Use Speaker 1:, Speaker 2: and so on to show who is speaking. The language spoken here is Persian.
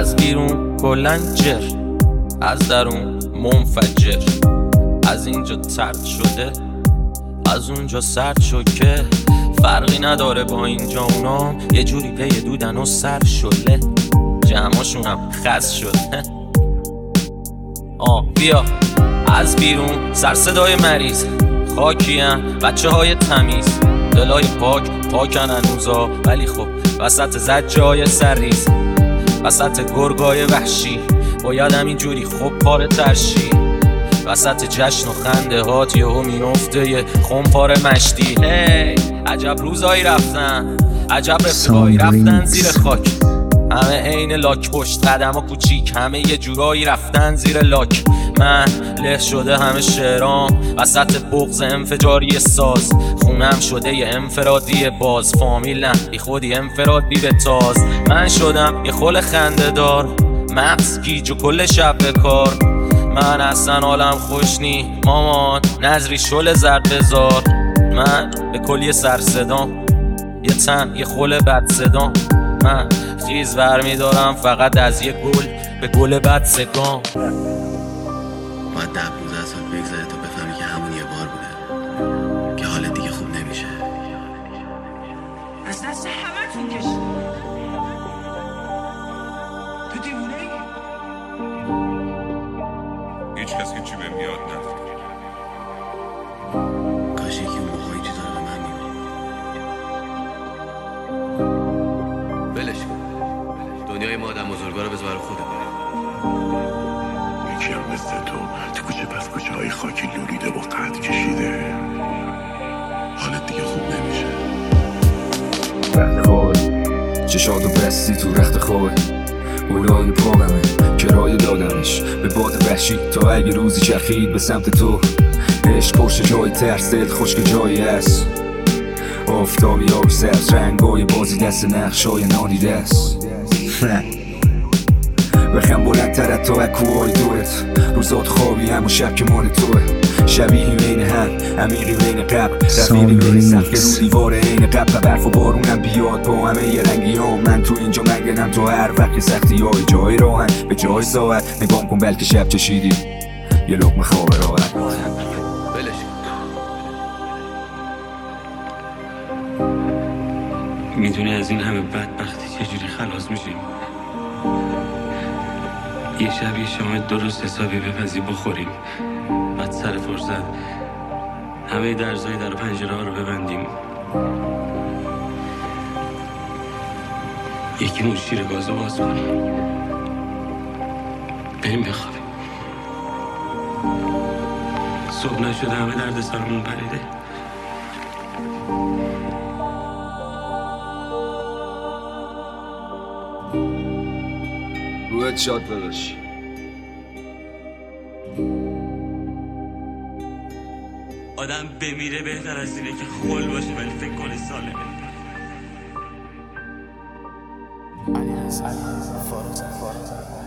Speaker 1: از بیرون کلن جر، از درون منفجر. از اینجا ترد شده، از اونجا سرد شد که فرقی نداره با اینجا اونام یه جوری پی دودن و سر شله، جمعاشونم خز شد. بیا از بیرون سر صدای مریض، خاکیم بچه های تمیز، دلای پاکن هنوزا، ولی خب وسط زجای سرریز، وسط گرگای وحشی باید همینجوری خب پاره ترشی، وسط جشن و خنده هات یهو میفته یه خمپاره مشتی. عجب روزایی رفتن، عجب رفیقایی رفتن زیر خاک، همه عین لاک پشت قدم و کوچیک، همه یه جورایی رفتن زیر لاک. من له شده همه شعرام وسط بغض انفجاری ساز، خونم شده یه انفرادی باز، فامیل نه بی خودی انفراد بی بتاز. من شدم یه خل خنده دار، مغز گیج و کل شب به کار. من اصلا حالم خوش نی مامان، نظری شل زرد بزار. من به کلی سر صدام، یه تن یه خل بد صدام. من خیز برمی دارم فقط از یه گل به گل بد سگام.
Speaker 2: باید 10-15 سال بگذره تا بفهمی که همون یه بار بوده که حالت دیگه خوب نمیشه.
Speaker 3: از دست همه تون کشید. تو دیوونه ای؟
Speaker 4: هیچ کس هیچی بهم یاد نفت.
Speaker 2: کاش یکی اون موقعی چی داره به من میگه. بلش کن، دنیای ما آدم بزرگا رو بذار برای خودت.
Speaker 5: یکی هم مثل تو کوچه پس کوچه های خاکی لولیده و قد کشیده، حالت دیگه خوب نمیشه.
Speaker 6: رخت خواه چشاتو بستی تو رخت خواه، اولای پاقمه کرایه دادمش به باد وحشی تا اگه روزی چرخید به سمت تو. عشق پشت جای ترس، دل خشک جایی هست، آفتابی آب سبز رنگای بازی دست نقشای نادیده است. بخم بلندتر از تو کوهای دورت، روزات خوابی هم و شب که مال توه. شبیهی بین هم، عمیقی بین قبل، رفیقی بین سخت رو دیوار عین قبل. برف و بارونم بیاد با همه یه رنگی هم، من تو اینجا مگنم تو هر وقت سختی های جای راهن به جای ساعت. نگام کن بلکه شب چشیدی یه لقمه خواب راحت.
Speaker 7: میدونی از این همه بدبختی چجوری خلاص میشیم؟ یه شب یه شام درست حسابی بپزی بخوریم، بعد سر فرصت همه درزای در و پنجره ها رو ببندیم، یکیمون شیر گازو باز کنیم، بریم بخوابیم. صبح نشده همه درد سرمون پریده.
Speaker 6: روحت شاد داداش.
Speaker 7: آدم بمیره بهتر از اینه که خل باشه ولی فکر کنه سالمه.
Speaker 8: علی رضا فارغ